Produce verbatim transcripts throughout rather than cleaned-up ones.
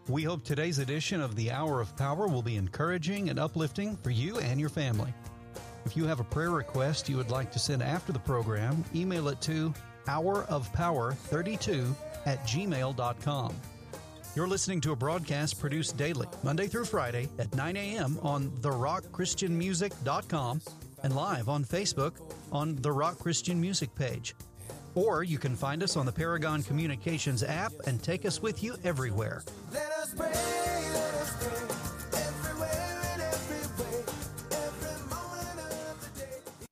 We hope today's edition of the Hour of Power will be encouraging and uplifting for you and your family. If you have a prayer request you would like to send after the program, email it to hour of power thirty-two at gmail dot com. You're listening to a broadcast produced daily, Monday through Friday at nine a.m. on the rock christian music dot com and live on Facebook on the Rock Christian Music page. Or you can find us on the Paragon Communications app and take us with you everywhere. Let us pray, let us pray, everywhere and every way, every moment of the day.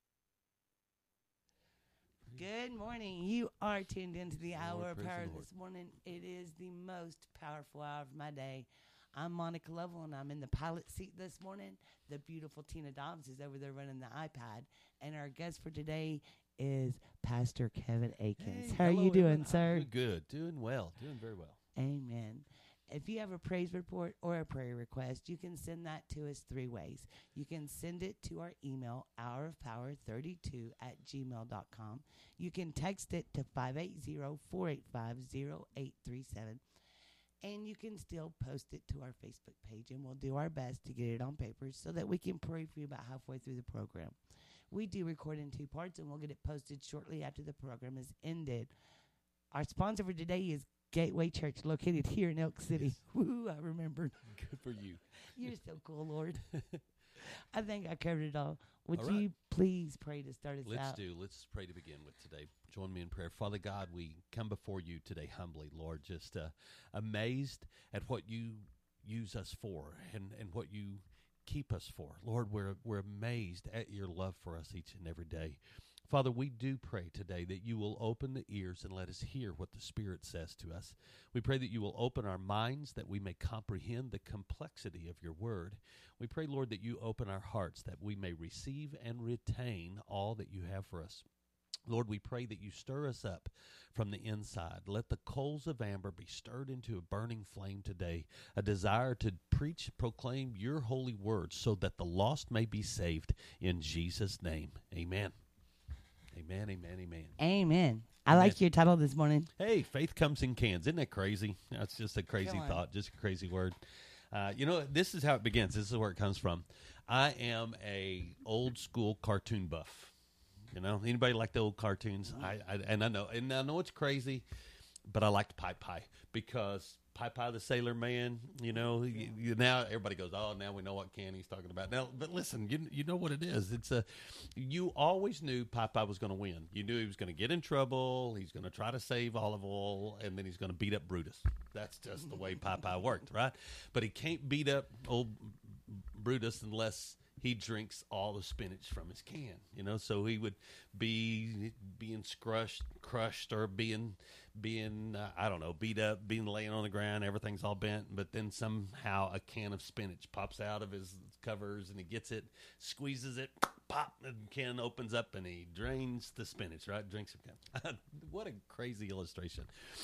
Good morning. You are tuned into the Hour Lord, of praise Power the Lord. this morning. It is the most powerful hour of my day. I'm Monica Lovell, and I'm in the pilot seat this morning. The beautiful Tina Dobbs is over there running the iPad. And our guest for today is Pastor Kevin Akins. Hey, How are hello, you doing, everyone. sir? I'm good. Doing well. Doing very well. Amen. If you have a praise report or a prayer request, you can send that to us three ways. You can send it to our email, hour of power thirty-two at gmail dot com. You can text it to five eight zero, four eight five, zero eight three seven. And you can still post it to our Facebook page, and we'll do our best to get it on paper so that we can pray for you about halfway through the program. We do record in two parts, and we'll get it posted shortly after the program is ended. Our sponsor for today is Gateway Church, located here in Elk City. Yes. Woo, I remembered. Good for you. You're so cool, Lord. I think I covered it all. Would All right. you please pray to start us Let's out? do. Let's pray to begin with today. Join me in prayer. Father God, we come before you today humbly, Lord, just uh, amazed at what you use us for and, and what you keep us for. Lord, we're we're amazed at your love for us each and every day. Father, we do pray today that you will open the ears and let us hear what the Spirit says to us. We pray that you will open our minds that we may comprehend the complexity of your word. We pray, Lord, that you open our hearts that we may receive and retain all that you have for us. Lord, we pray that you stir us up from the inside. Let the coals of amber be stirred into a burning flame today, a desire to preach, proclaim your holy word so that the lost may be saved. In Jesus' name, amen. Amen, amen, amen. Amen. I Amen. like your title this morning. Hey, faith comes in cans. Isn't that crazy? That's just a crazy Come on. thought, just a crazy word. Uh, you know, this is how it begins. This is where it comes from. I am a old school cartoon buff. You know, anybody like the old cartoons? I, I and I know, and I know it's crazy, but I liked Pie Pie because Pie Pie the Sailor Man. You know, you, you, now everybody goes, oh, now we know what can he's talking about. Now, but listen, you you know what it is. It's a you always knew Pie Pie was going to win. You knew he was going to get in trouble. He's going to try to save Olive Oyl, and then he's going to beat up Brutus. That's just the way Pie Pie worked, right? But he can't beat up old Brutus unless he drinks all the spinach from his can, you know. So he would be being crushed, crushed, or being, being uh, I don't know, beat up, being laying on the ground. Everything's all bent, but then somehow a can of spinach pops out of his covers, and he gets it, squeezes it, pop, and the can opens up, and he drains the spinach. Right, drinks it. What a crazy illustration.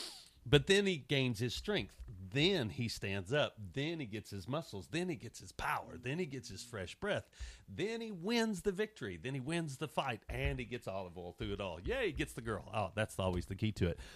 But then he gains his strength. Then he stands up. Then he gets his muscles. Then he gets his power. Then he gets his fresh breath. Then he wins the victory. Then he wins the fight. And he gets Olive Oyl through it all. Yay, he gets the girl. Oh, that's always the key to it.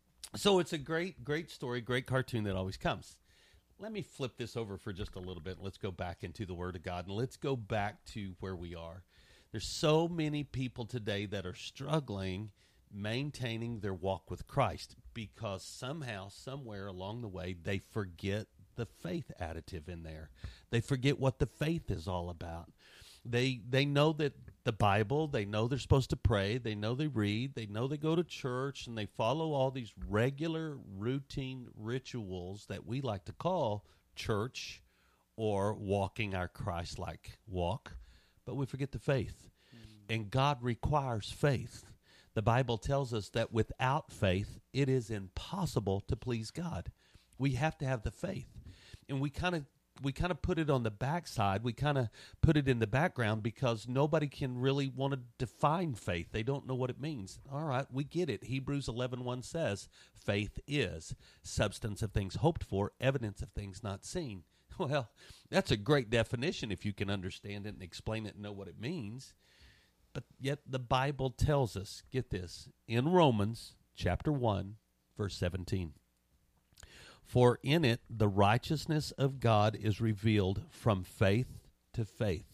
So it's a great, great story, great cartoon that always comes. Let me flip this over for just a little bit. Let's go back into the Word of God. And let's go back to where we are. There's so many people today that are struggling maintaining their walk with Christ because somehow, somewhere along the way, they forget the faith additive in there. They forget what the faith is all about. They they know that the Bible, they know they're supposed to pray, they know they read, they know they go to church, and they follow all these regular, routine rituals that we like to call church or walking our Christ-like walk, but we forget the faith. Mm. And God requires faith. The Bible tells us that without faith, it is impossible to please God. We have to have the faith. And we kind of we kind of put it on the backside. We kind of put it in the background because nobody can really want to define faith. They don't know what it means. All right, we get it. Hebrews eleven one says, faith is substance of things hoped for, evidence of things not seen. Well, that's a great definition if you can understand it and explain it and know what it means. But yet the Bible tells us, get this, in Romans chapter one, verse seventeen, For in it the righteousness of God is revealed from faith to faith.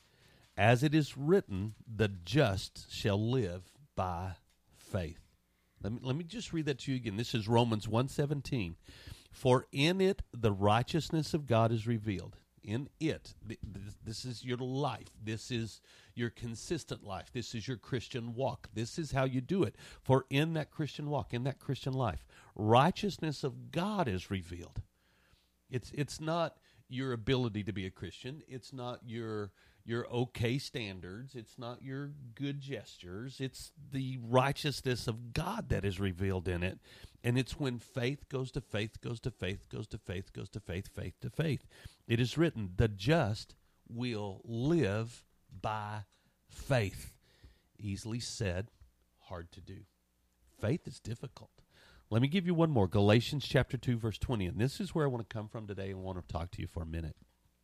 As it is written, the just shall live by faith. Let me, let me just read that to you again. This is Romans one seventeen. For in it the righteousness of God is revealed. In it, th- th- this is your life. This is your consistent life. This is your Christian walk. This is how you do it. For in that Christian walk, in that Christian life, righteousness of God is revealed. It's it's not your ability to be a Christian. It's not your your okay standards. It's not your good gestures. It's the righteousness of God that is revealed in it. And it's when faith goes to faith, goes to faith, goes to faith, goes to faith, faith to faith. It is written, the just will live by faith. Easily said, hard to do. Faith is difficult. Let me give you one more. Galatians chapter two, verse twenty. And this is where I want to come from today and want to talk to you for a minute.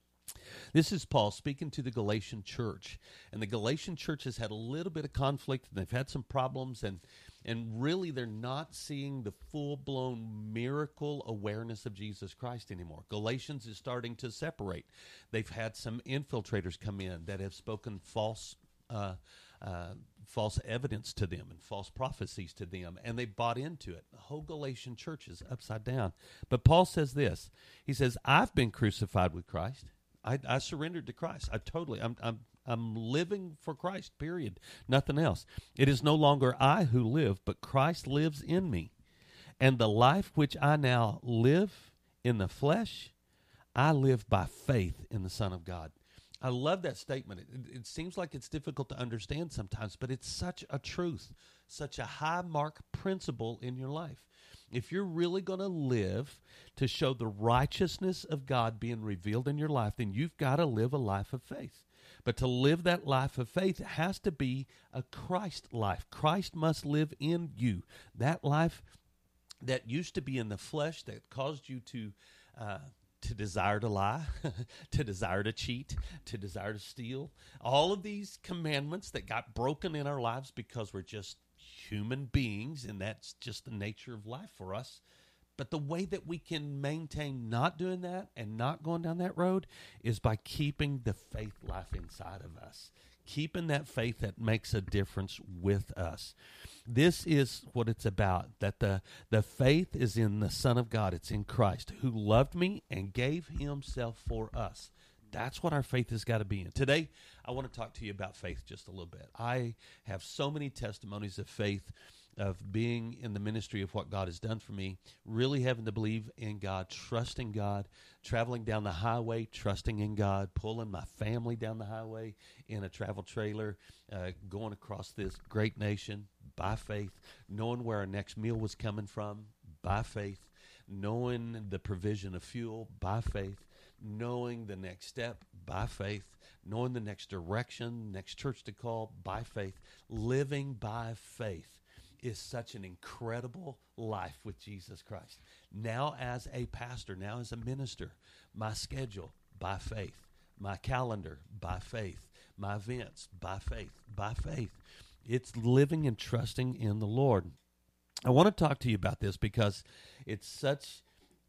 This is Paul speaking to the Galatian church. And the Galatian church has had a little bit of conflict, and they've had some problems, and and really they're not seeing the full-blown miracle awareness of Jesus Christ anymore. Galatians is starting to separate. They've had some infiltrators come in that have spoken false uh, uh, false evidence to them and false prophecies to them, and they bought into it. The whole Galatian church is upside down. But Paul says this. He says, I've been crucified with Christ. I, I surrendered to Christ. I totally, I'm, I'm, I'm living for Christ, period. Nothing else. It is no longer I who live, but Christ lives in me. And the life which I now live in the flesh, I live by faith in the Son of God. I love that statement. It, it seems like it's difficult to understand sometimes, but it's such a truth, such a high mark principle in your life. If you're really going to live to show the righteousness of God being revealed in your life, then you've got to live a life of faith. But to live that life of faith, it has to be a Christ life. Christ must live in you. That life that used to be in the flesh that caused you to uh, to desire to lie, to desire to cheat, to desire to steal. All of these commandments that got broken in our lives because we're just human beings, and that's just the nature of life for us. But the way that we can maintain not doing that and not going down that road is by keeping the faith life inside of us, keeping that faith that makes a difference with us. This is what it's about, that the, the faith is in the Son of God. It's in Christ, who loved me and gave himself for us. That's what our faith has got to be in. Today, I want to talk to you about faith just a little bit. I have so many testimonies of faith, of being in the ministry of what God has done for me, really having to believe in God, trusting God, traveling down the highway, trusting in God, pulling my family down the highway in a travel trailer, uh, going across this great nation by faith, knowing where our next meal was coming from by faith, knowing the provision of fuel by faith, knowing the next step by faith, knowing the next direction, next church to call by faith. Living by faith is such an incredible life with Jesus Christ. Now as a pastor, now as a minister, my schedule by faith, my calendar by faith, my events by faith, by faith. It's living and trusting in the Lord. I want to talk to you about this because it's such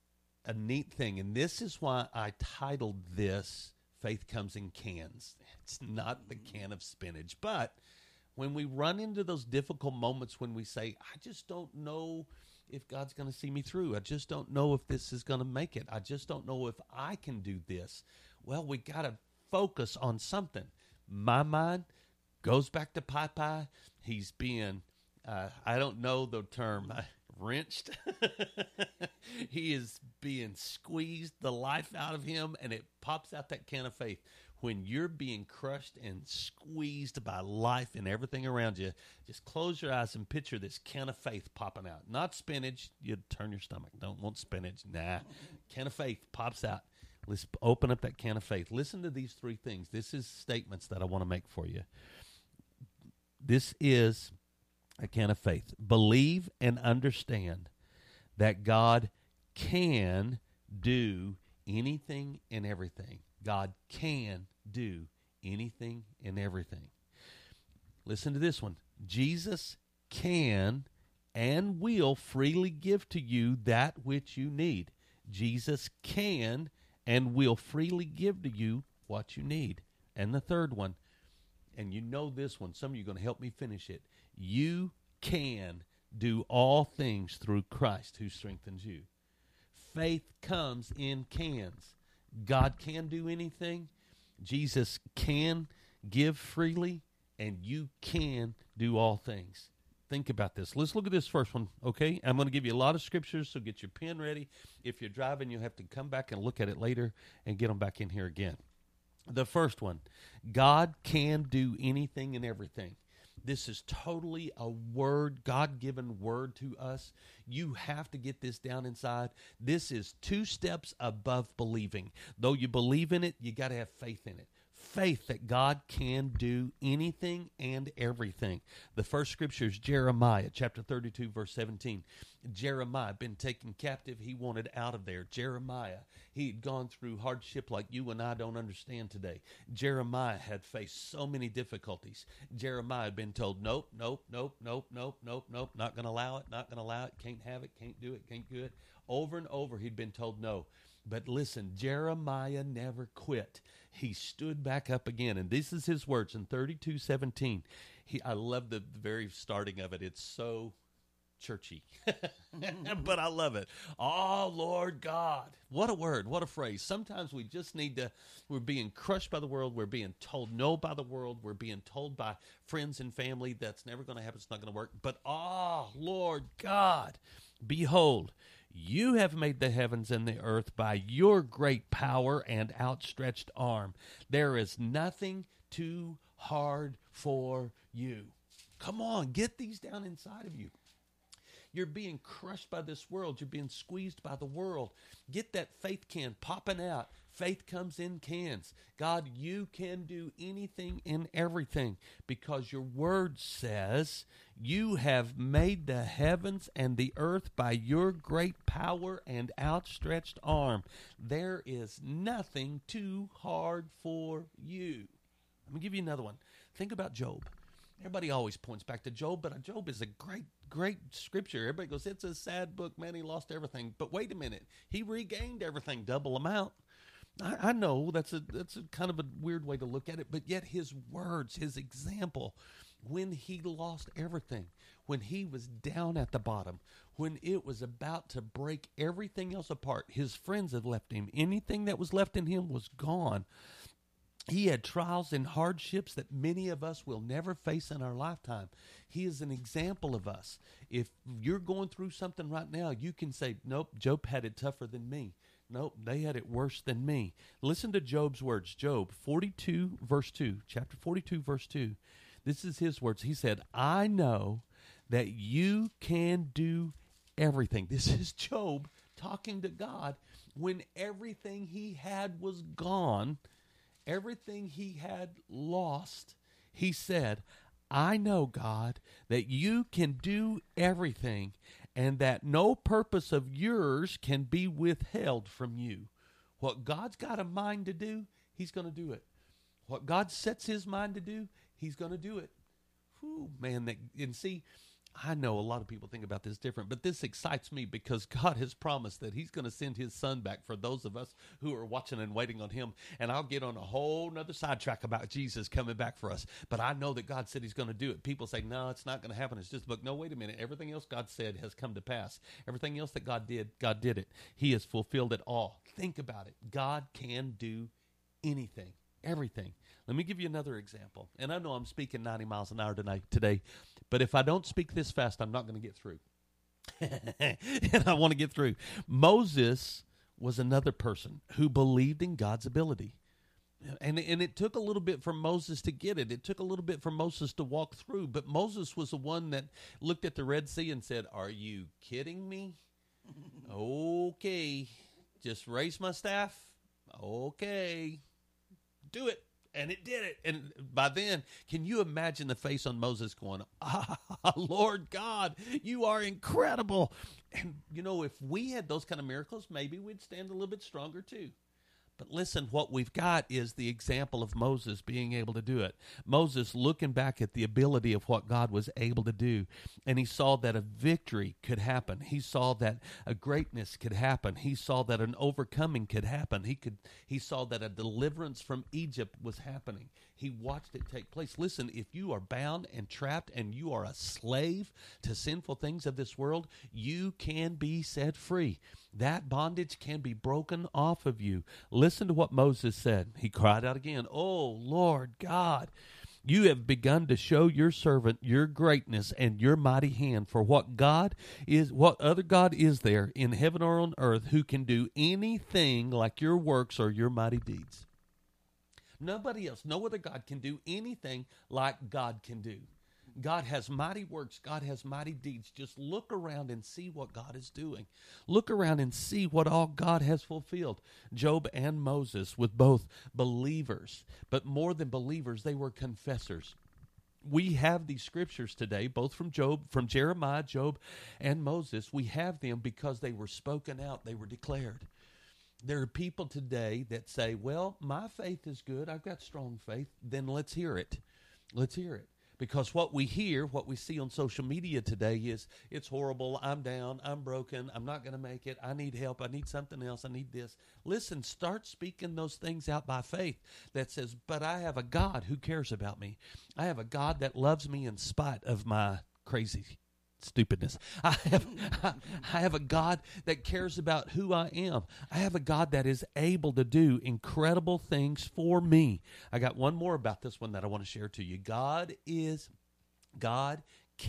a neat thing, and this is why I titled this Faith Comes in Cans. It's not the can of spinach, but when we run into those difficult moments when we say, I just don't know if God's going to see me through. I just don't know if this is going to make it. I just don't know if I can do this. Well, we got to focus on something. My mind goes back to Popeye. He's being, uh, I don't know the term, wrenched. He is being squeezed the life out of him, and it pops out that can of faith. When you're being crushed and squeezed by life and everything around you, just close your eyes and picture this can of faith popping out. Not spinach. You'd turn your stomach. Don't want spinach. Nah. Can of faith pops out. Let's open up that can of faith. Listen to these three things. This is statements that I want to make for you. This is a can of faith. Believe and understand that God can do anything and everything. God can do anything and everything. Listen to this one. Jesus can and will freely give to you that which you need. Jesus can and will freely give to you what you need. And the third one, and you know this one, some of you are going to help me finish it. You can do all things through Christ who strengthens you. Faith comes in cans. God can do anything. Jesus can give freely, and you can do all things. Think about this. Let's look at this first one, okay? I'm going to give you a lot of scriptures, so get your pen ready. If you're driving, you'll have to come back and look at it later and get them back in here again. The first one, God can do anything and everything. This is totally a word, God-given word to us. You have to get this down inside. This is two steps above believing. Though you believe in it, you got to have faith in it. Faith that God can do anything and everything. The first scripture is Jeremiah chapter thirty-two, verse seventeen. Jeremiah had been taken captive. He wanted out of there. Jeremiah, he had gone through hardship like you and I don't understand today. Jeremiah had faced so many difficulties. Jeremiah had been told, nope, nope, nope, nope, nope, nope, nope, not going to allow it, not going to allow it, can't have it, can't do it, can't do it. Over and over he'd been told no. But listen, Jeremiah never quit. He stood back up again. And this is his words in thirty-two seventeen. He, I love the very starting of it. It's so churchy, but I love it. Oh, Lord God. What a word. What a phrase. Sometimes we just need to, we're being crushed by the world. We're being told no by the world. We're being told by friends and family that's never going to happen. It's not going to work. But, oh, Lord God, behold, you have made the heavens and the earth by your great power and outstretched arm. There is nothing too hard for you. Come on, get these down inside of you. You're being crushed by this world. You're being squeezed by the world. Get that faith can popping out. Faith comes in cans. God, you can do anything and everything because your word says you have made the heavens and the earth by your great power and outstretched arm. There is nothing too hard for you. Let me give you another one. Think about Job. Everybody always points back to Job, but Job is a great, great scripture. Everybody goes, it's a sad book, man, he lost everything. But wait a minute, he regained everything, double amount. I, I know that's a that's a kind of a weird way to look at it, but yet his words, his example, when he lost everything, when he was down at the bottom, when it was about to break everything else apart, his friends had left him. Anything that was left in him was gone. He had trials and hardships that many of us will never face in our lifetime. He is an example of us. If you're going through something right now, you can say, nope, Job had it tougher than me. Nope, they had it worse than me. Listen to Job's words. Job forty-two, verse two, chapter forty-two, verse two. This is his words. He said, I know that you can do everything. This is Job talking to God when everything he had was gone. Everything he had lost, he said, I know, God, that you can do everything and that no purpose of yours can be withheld from you. What God's got a mind to do, he's going to do it. What God sets his mind to do, he's going to do it. Whew, man, that, and see, I know a lot of people think about this different, but this excites me because God has promised that he's going to send his son back for those of us who are watching and waiting on him. And I'll get on a whole nother sidetrack about Jesus coming back for us. But I know that God said he's going to do it. People say, no, it's not going to happen. It's just a book. No, wait a minute. Everything else God said has come to pass. Everything else that God did, God did it. He has fulfilled it all. Think about it. God can do anything, everything. Let me give you another example. And I know I'm speaking ninety miles an hour tonight, today, but if I don't speak this fast, I'm not going to get through. And I want to get through. Moses was another person who believed in God's ability. And, and it took a little bit for Moses to get it. It took a little bit for Moses to walk through. But Moses was the one that looked at the Red Sea and said, are you kidding me? Okay. Just raise my staff. Okay. Do it. And it did it. And by then, can you imagine the face on Moses going, ah, Lord God, you are incredible. And, you know, if we had those kind of miracles, maybe we'd stand a little bit stronger too. But listen, what we've got is the example of Moses being able to do it. Moses looking back at the ability of what God was able to do, and he saw that a victory could happen. He saw that a greatness could happen. He saw that an overcoming could happen. He could. He saw that a deliverance from Egypt was happening. He watched it take place. Listen, if you are bound and trapped and you are a slave to sinful things of this world, you can be set free. That bondage can be broken off of you. Listen to what Moses said. He cried out again, "Oh, Lord God, you have begun to show your servant your greatness and your mighty hand. For what God is, what other God is there in heaven or on earth who can do anything like your works or your mighty deeds?" Nobody else, no other God can do anything like God can do. God has mighty works. God has mighty deeds. Just look around and see what God is doing. Look around and see what all God has fulfilled. Job and Moses, with both believers, but more than believers, they were confessors. We have these scriptures today, both from Job, from Jeremiah, Job, and Moses. We have them because they were spoken out. They were declared. There are people today that say, well, my faith is good. I've got strong faith. Then let's hear it. Let's hear it. Because what we hear, what we see on social media today is, it's horrible, I'm down, I'm broken, I'm not going to make it, I need help, I need something else, I need this. Listen, start speaking those things out by faith that says, but I have a God who cares about me. I have a God that loves me in spite of my crazy stupidness. I have, I, I have a God that cares about who I am. I have a God that is able to do incredible things for me. I got one more about this one that I want to share to you. God is, God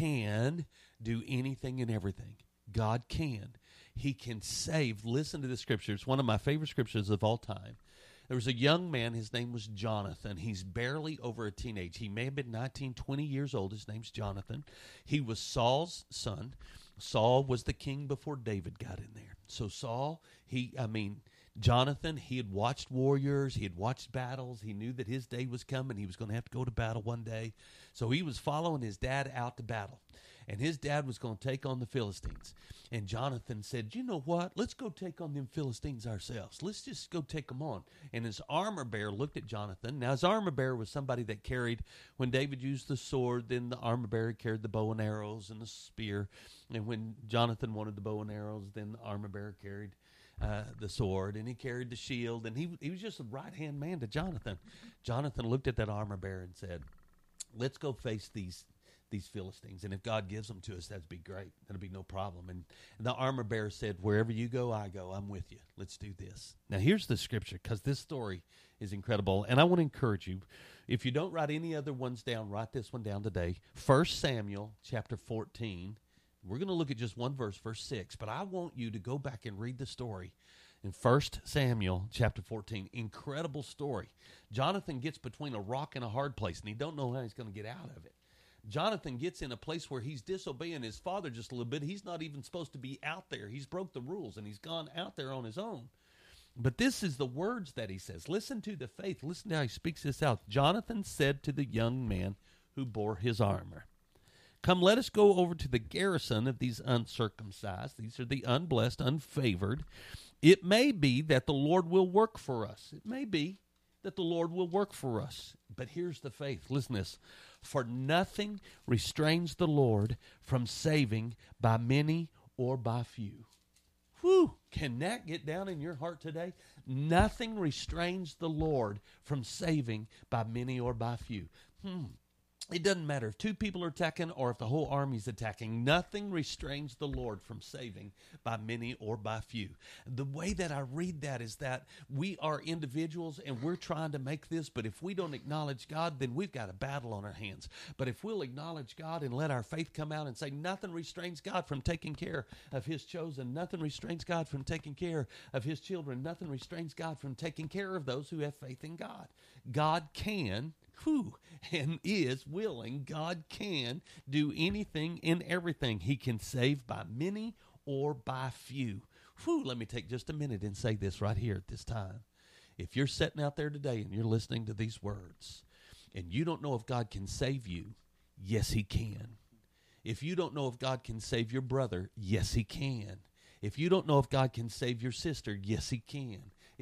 can do anything and everything. God can. He can save. Listen to the scripture. It's one of my favorite scriptures of all time. There was a young man, his name was Jonathan. He's barely over a teenage. He may have been nineteen, twenty years old. His name's Jonathan. He was Saul's son. Saul was the king before David got in there. So Saul, he, I mean, Jonathan, he had watched warriors. He had watched battles. He knew that his day was coming. He was going to have to go to battle one day. So he was following his dad out to battle. And his dad was going to take on the Philistines. And Jonathan said, you know what? Let's go take on them Philistines ourselves. Let's just go take them on. And his armor bearer looked at Jonathan. Now, his armor bearer was somebody that carried, when David used the sword, then the armor bearer carried the bow and arrows and the spear. And when Jonathan wanted the bow and arrows, then the armor bearer carried uh, the sword. And he carried the shield. And he, he was just a right-hand man to Jonathan. Jonathan looked at that armor bearer and said, let's go face these these Philistines, and if God gives them to us, that'd be great. That'd be no problem. And, and the armor bearer said, wherever you go, I go. I'm with you. Let's do this. Now, here's the scripture, because this story is incredible, and I want to encourage you, if you don't write any other ones down, write this one down today. First Samuel chapter fourteen. We're going to look at just one verse, verse six, but I want you to go back and read the story in First Samuel chapter fourteen. Incredible story. Jonathan gets between a rock and a hard place, and he don't know how he's going to get out of it. Jonathan gets in a place where he's disobeying his father just a little bit. He's not even supposed to be out there. He's broke the rules, and he's gone out there on his own. But this is the words that he says. Listen to the faith. Listen to how he speaks this out. Jonathan said to the young man who bore his armor, come, let us go over to the garrison of these uncircumcised. These are the unblessed, unfavored. It may be that the Lord will work for us. It may be that the Lord will work for us. But here's the faith. Listen to this. For nothing restrains the Lord from saving by many or by few. Whew. Can that get down in your heart today? Nothing restrains the Lord from saving by many or by few. Hmm. It doesn't matter if two people are attacking or if the whole army's attacking. Nothing restrains the Lord from saving by many or by few. The way that I read that is that we are individuals and we're trying to make this, but if we don't acknowledge God, then we've got a battle on our hands. But if we'll acknowledge God and let our faith come out and say nothing restrains God from taking care of his chosen, nothing restrains God from taking care of his children, nothing restrains God from taking care of those who have faith in God. God can Who and is willing. God can do anything and everything. He can save by many or by few. Whew, let me take just a minute and say this right here at this time. If you're sitting out there today and you're listening to these words and you don't know if God can save you, yes, he can. If you don't know if God can save your brother, yes, he can. If you don't know if God can save your sister, yes, he can.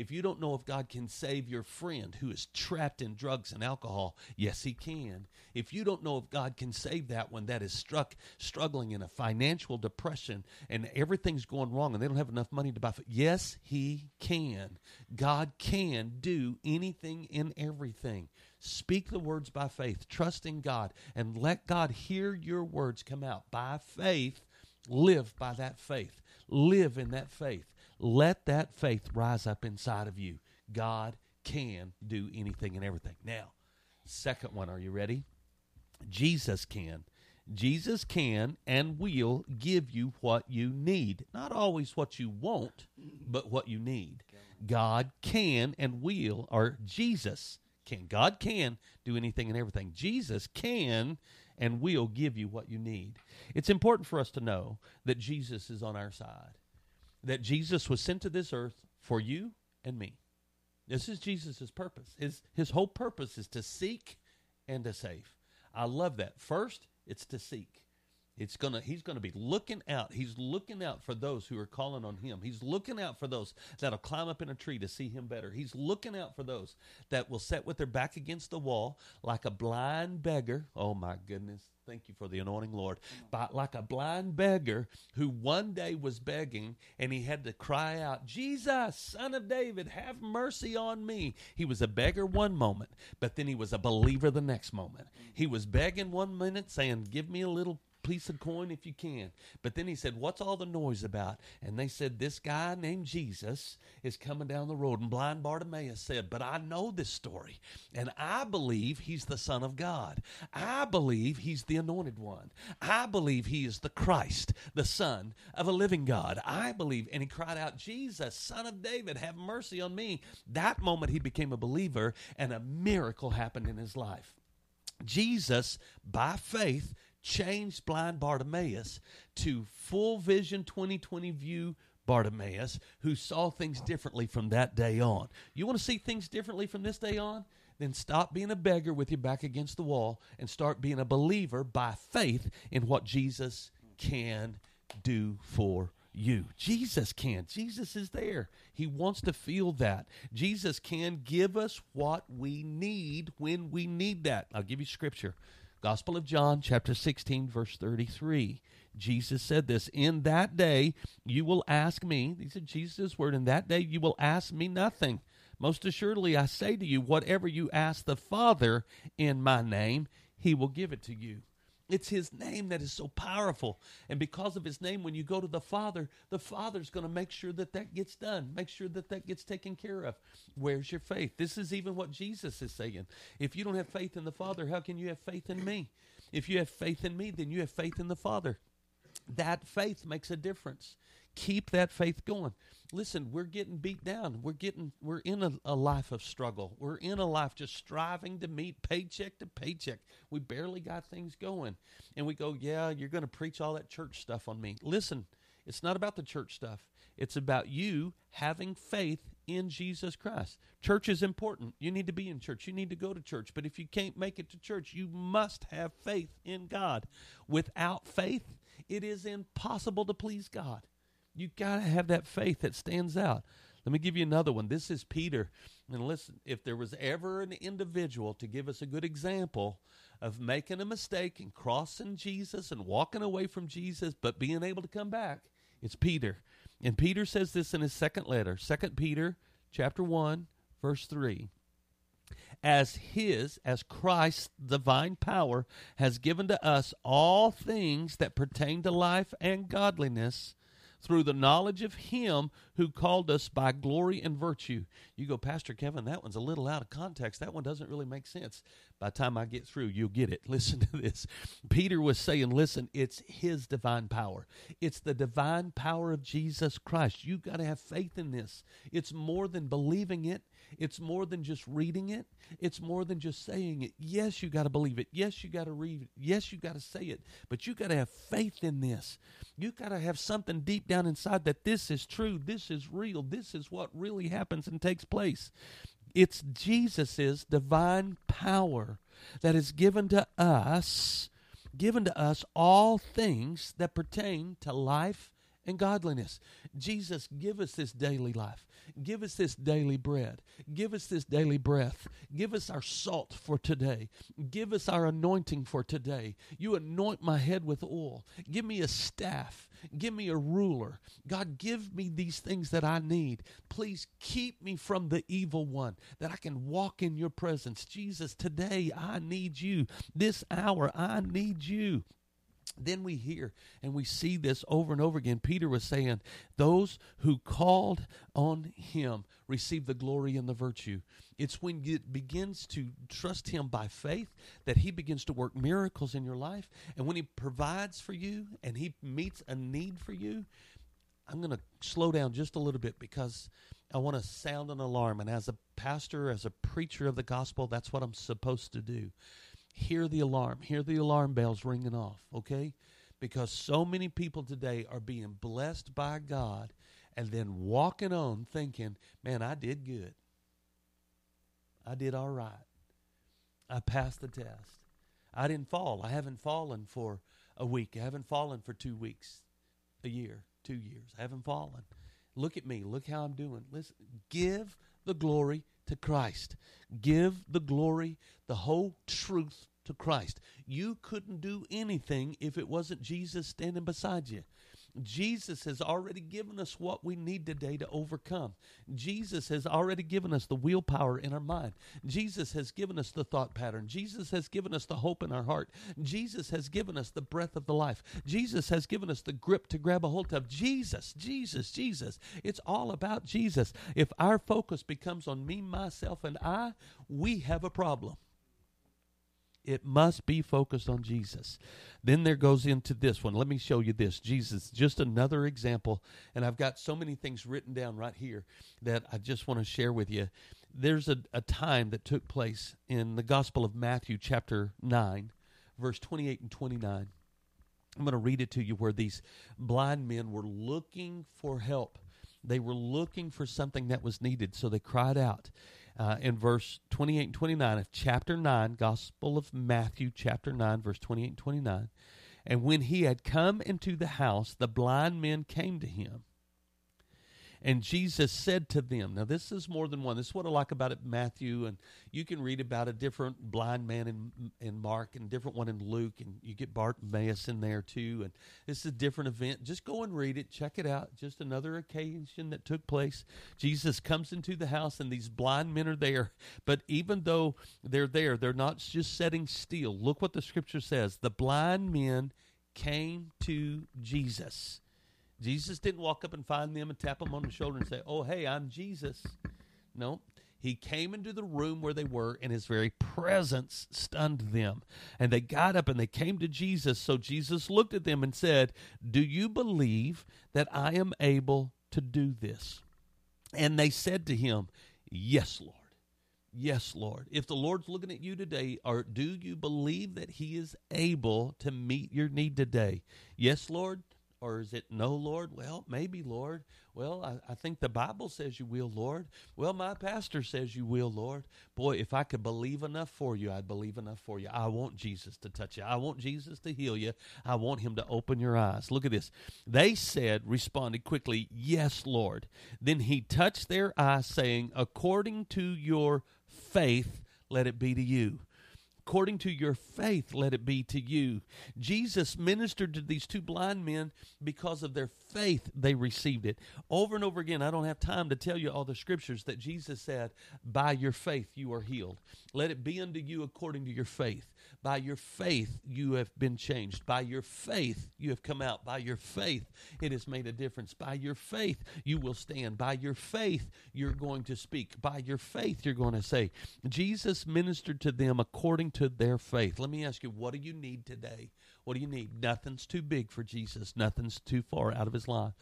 If you don't know if God can save your friend who is trapped in drugs and alcohol, yes, he can. If you don't know if God can save that one that is struck struggling in a financial depression and everything's going wrong and they don't have enough money to buy food, yes, he can. God can do anything and everything. Speak the words by faith. Trust in God and let God hear your words come out. By faith, live by that faith. Live in that faith. Let that faith rise up inside of you. God can do anything and everything. Now, second one, are you ready? Jesus can. Jesus can and will give you what you need. Not always what you want, but what you need. God can and will, or Jesus can. God can do anything and everything. Jesus can and will give you what you need. It's important for us to know that Jesus is on our side. That Jesus was sent to this earth for you and me. This is Jesus' purpose. His, his whole purpose is to seek and to save. I love that. First, it's to seek. It's gonna. He's going to be looking out. He's looking out for those who are calling on him. He's looking out for those that'll climb up in a tree to see him better. He's looking out for those that will sit with their back against the wall like a blind beggar. Oh, my goodness. Thank you for the anointing, Lord. But like a blind beggar who one day was begging and he had to cry out, Jesus, Son of David, have mercy on me. He was a beggar one moment, but then he was a believer the next moment. He was begging one minute saying, give me a little piece of coin if you can. But then he said, what's all the noise about? And they said, this guy named Jesus is coming down the road. And blind Bartimaeus said, but I know this story. And I believe he's the Son of God. I believe he's the anointed one. I believe he is the Christ, the Son of a living God. I believe. And he cried out, Jesus, Son of David, have mercy on me. That moment he became a believer and a miracle happened in his life. Jesus, by faith, changed blind Bartimaeus to full vision twenty twenty view Bartimaeus, who saw things differently from that day on. You want to see things differently from this day on? Then stop being a beggar with your back against the wall and start being a believer by faith in what Jesus can do for you. Jesus can. Jesus is there. He wants to feel that. Jesus can give us what we need when we need that. I'll give you scripture. Gospel of John, chapter sixteen, verse thirty-three. Jesus said this, in that day you will ask me, these are Jesus' word, in that day you will ask me nothing. Most assuredly I say to you, whatever you ask the Father in my name, he will give it to you. It's his name that is so powerful. And because of his name, when you go to the Father, the Father's going to make sure that that gets done. Make sure that that gets taken care of. Where's your faith? This is even what Jesus is saying. If you don't have faith in the Father, how can you have faith in me? If you have faith in me, then you have faith in the Father. That faith makes a difference. Keep that faith going. Listen, we're getting beat down. We're getting, we're in a, a life of struggle. We're in a life just striving to meet paycheck to paycheck. We barely got things going. And we go, yeah, you're going to preach all that church stuff on me. Listen, it's not about the church stuff. It's about you having faith in Jesus Christ. Church is important. You need to be in church. You need to go to church. But if you can't make it to church, you must have faith in God. Without faith, it is impossible to please God. You got to have that faith that stands out. Let me give you another one. This is Peter. And listen, if there was ever an individual to give us a good example of making a mistake and crossing Jesus and walking away from Jesus, but being able to come back, it's Peter. And Peter says this in his second letter, Second Peter chapter one, verse three. As his, as Christ's divine power has given to us all things that pertain to life and godliness, through the knowledge of him who called us by glory and virtue. You go, Pastor Kevin, that one's a little out of context. That one doesn't really make sense. By the time I get through, you'll get it. Listen to this. Peter was saying, listen, it's his divine power. It's the divine power of Jesus Christ. You've got to have faith in this. It's more than believing it. It's more than just reading it. It's more than just saying it. Yes, you got to believe it. Yes, you got to read it. Yes, you got to say it. But you got to have faith in this. You got to have something deep down inside that this is true. This is real. This is what really happens and takes place. It's Jesus's divine power that is given to us, given to us all things that pertain to life and godliness. Jesus, give us this daily life. Give us this daily bread. Give us this daily breath. Give us our salt for today. Give us our anointing for today. You anoint my head with oil. Give me a staff. Give me a ruler. God, give me these things that I need. Please keep me from the evil one, that I can walk in your presence. Jesus, today I need you. This hour I need you. Then we hear and we see this over and over again. Peter was saying, those who called on him receive the glory and the virtue. It's when you begins to trust him by faith that he begins to work miracles in your life. And when he provides for you and he meets a need for you, I'm going to slow down just a little bit because I want to sound an alarm. And as a pastor, as a preacher of the gospel, that's what I'm supposed to do. Hear the alarm. Hear the alarm bells ringing off, okay? Because so many people today are being blessed by God and then walking on thinking, man, I did good. I did all right. I passed the test. I didn't fall. I haven't fallen for a week. I haven't fallen for two weeks, a year, two years. I haven't fallen. Look at me. Look how I'm doing. Listen, give the glory to Christ. Give the glory, the whole truth to Christ. You couldn't do anything if it wasn't Jesus standing beside you. Jesus has already given us what we need today to overcome. Jesus has already given us the willpower in our mind. Jesus has given us the thought pattern. Jesus has given us the hope in our heart. Jesus has given us the breath of the life. Jesus has given us the grip to grab a hold of. Jesus, Jesus, Jesus. It's all about Jesus. If our focus becomes on me, myself, and I, we have a problem. It must be focused on Jesus. Then there goes into this one. Let me show you this. Jesus, just another example. And I've got so many things written down right here that I just want to share with you. There's a, a time that took place in the Gospel of Matthew, chapter nine, verse twenty-eight and twenty-nine. I'm going to read it to you where these blind men were looking for help. They were looking for something that was needed, so they cried out. Uh, in verse twenty-eight and twenty-nine of chapter nine, Gospel of Matthew, chapter nine, verse twenty-eight and twenty-nine. And when he had come into the house, the blind men came to him. And Jesus said to them, now this is more than one. This is what I like about it, Matthew, and you can read about a different blind man in, in Mark and a different one in Luke, and you get Bartimaeus in there too, and this is a different event. Just go and read it. Check it out. Just another occasion that took place. Jesus comes into the house, and these blind men are there, but even though they're there, they're not just sitting still. Look what the scripture says. The blind men came to Jesus. Jesus didn't walk up and find them and tap them on the shoulder and say, oh, hey, I'm Jesus. No, he came into the room where they were, and his very presence stunned them. And they got up and they came to Jesus. So Jesus looked at them and said, do you believe that I am able to do this? And they said to him, yes, Lord. Yes, Lord. If the Lord's looking at you today, or do you believe that he is able to meet your need today? Yes, Lord. Or is it no, Lord? Well, maybe, Lord. Well, I, I think the Bible says you will, Lord. Well, my pastor says you will, Lord. Boy, if I could believe enough for you, I'd believe enough for you. I want Jesus to touch you. I want Jesus to heal you. I want him to open your eyes. Look at this. They said, responded quickly, yes, Lord. Then he touched their eyes, saying, according to your faith, let it be to you. According to your faith, let it be to you. Jesus ministered to these two blind men because of their faith they received it. Over and over again, I don't have time to tell you all the scriptures that Jesus said, by your faith you are healed. Let it be unto you according to your faith. By your faith you have been changed. By your faith you have come out. By your faith it has made a difference. By your faith you will stand. By your faith you're going to speak. By your faith you're going to say. Jesus ministered to them according to their faith. Let me ask you, what do you need today? What do you need? Nothing's too big for Jesus. Nothing's too far out of his life.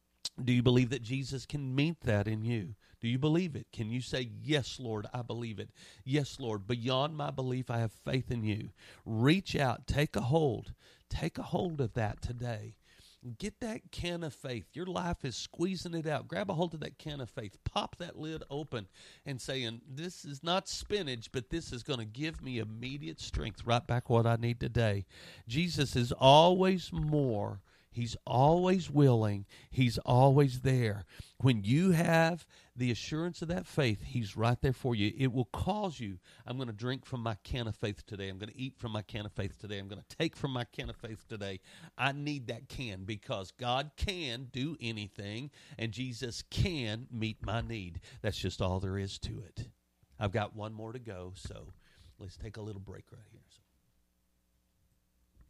Do you believe that Jesus can meet that in you? Do you believe it? Can you say, yes, Lord, I believe it. Yes, Lord, beyond my belief, I have faith in you. Reach out, take a hold. Take a hold of that today. Get that can of faith. Your life is squeezing it out. Grab a hold of that can of faith. Pop that lid open and saying, this is not spinach, but this is going to give me immediate strength right back what I need today. Jesus is always more. He's always willing. He's always there. When you have the assurance of that faith, He's right there for you. It will cause you, I'm going to drink from my can of faith today. I'm going to eat from my can of faith today. I'm going to take from my can of faith today. I need that can because God can do anything, and Jesus can meet my need. That's just all there is to it. I've got one more to go, so let's take a little break right here. So.